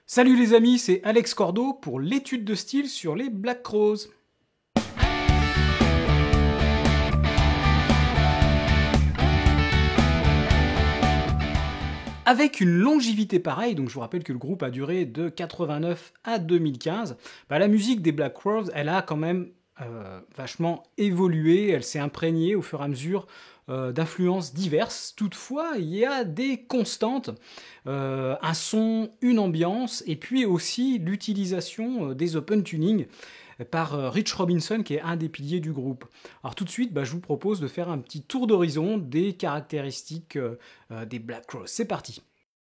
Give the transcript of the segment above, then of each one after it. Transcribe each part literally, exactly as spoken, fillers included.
Salut les amis, c'est Alex Cordo pour l'étude de style sur les Black Crowes. Avec une longévité pareille, donc je vous rappelle que le groupe a duré de quatre-vingt-neuf à deux mille quinze, bah la musique des Black Crowes, elle a quand même euh, vachement évolué, elle s'est imprégnée au fur et à mesure euh, d'influences diverses. Toutefois, il y a des constantes, euh, un son, une ambiance, et puis aussi l'utilisation des open tuning par euh, Rich Robinson, qui est un des piliers du groupe. Alors tout de suite, bah, je vous propose de faire un petit tour d'horizon des caractéristiques euh, euh, des Black Crowes. C'est parti.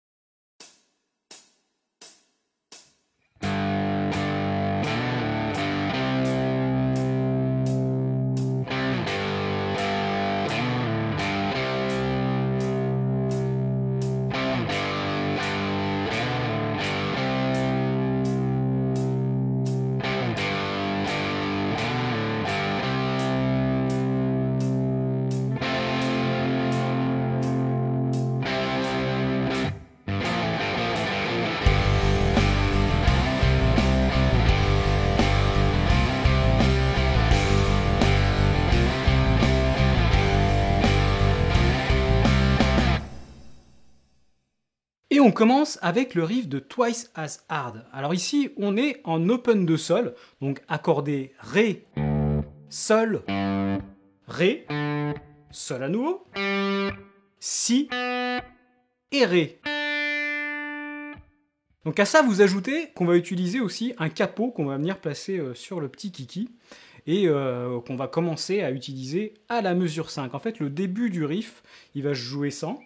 Et on commence avec le riff de Twice as Hard. Alors ici, on est en open de sol, donc accordé Ré, Sol, Ré, Sol à nouveau, Si et Ré. Donc à ça, vous ajoutez qu'on va utiliser aussi un capot qu'on va venir placer sur le petit kiki et euh, qu'on va commencer à utiliser à la mesure cinq. En fait, le début du riff, il va se jouer sans.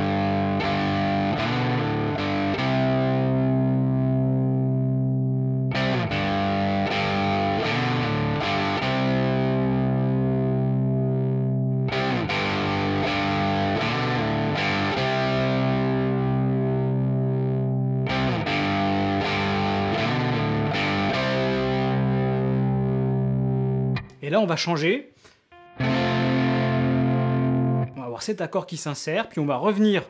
Et là, on va changer. On va avoir cet accord qui s'insère, puis on va revenir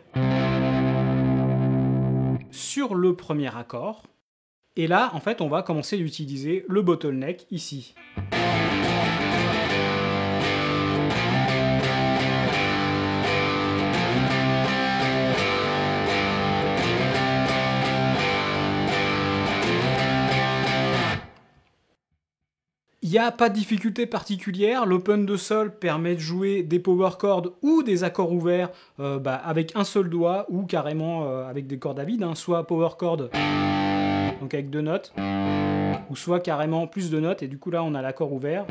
sur le premier accord. Et là, en fait, on va commencer à utiliser le bottleneck ici. Il n'y a pas de difficulté particulière, l'open de sol permet de jouer des power chords ou des accords ouverts euh, bah, avec un seul doigt ou carrément euh, avec des cordes à vide, hein, soit power chord donc avec deux notes, ou soit carrément plus de notes et du coup là on a l'accord ouvert,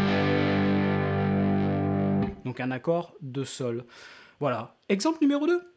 donc un accord de sol. Voilà, exemple numéro deux.